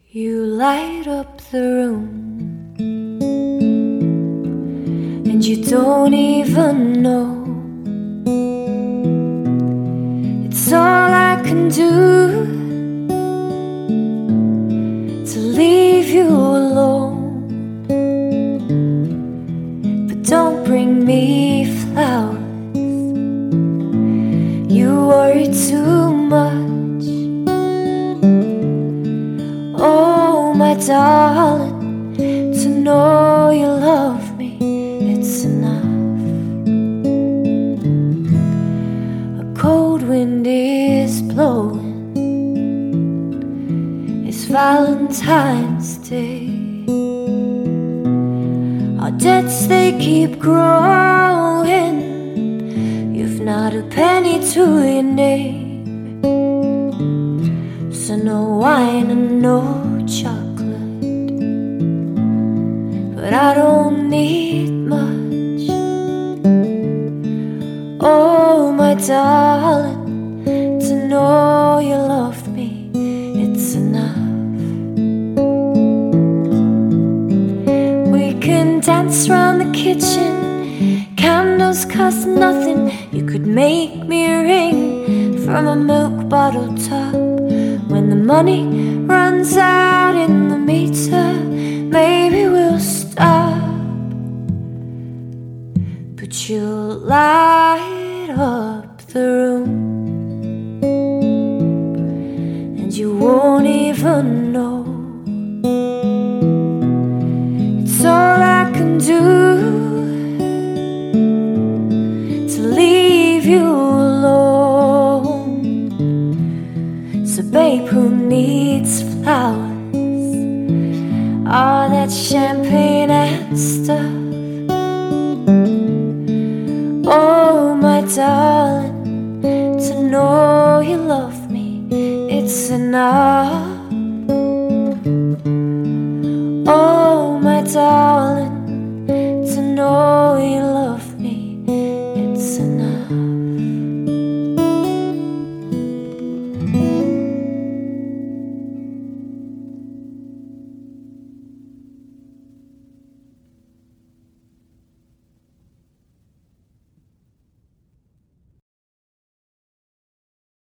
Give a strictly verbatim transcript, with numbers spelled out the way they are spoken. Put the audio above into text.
You light up the room, and you don't even know. It's all I can do to leave you alone. But don't bring me flowers, you worry too much. Oh, my darling, to know you love me, it's enough. A cold wind is blowing, it's Valentine's Day. Our debts, they keep growing, you've not a penny to your name. So no wine and no chocolate, but I don't need much. Oh, my darling, to know you love me, it's enough. We can dance around the kitchen, candles cost nothing. You could make me a ring from a milk bottle top. When the money runs out in the meter, maybe we'll stop. But you'll light up the room, and you won't even know. It's all I can do to leave you alone. So babe, who needs flowers? All that champagne and stuff. Oh, my darling, to know you love me, it's enough. Oh, my darling,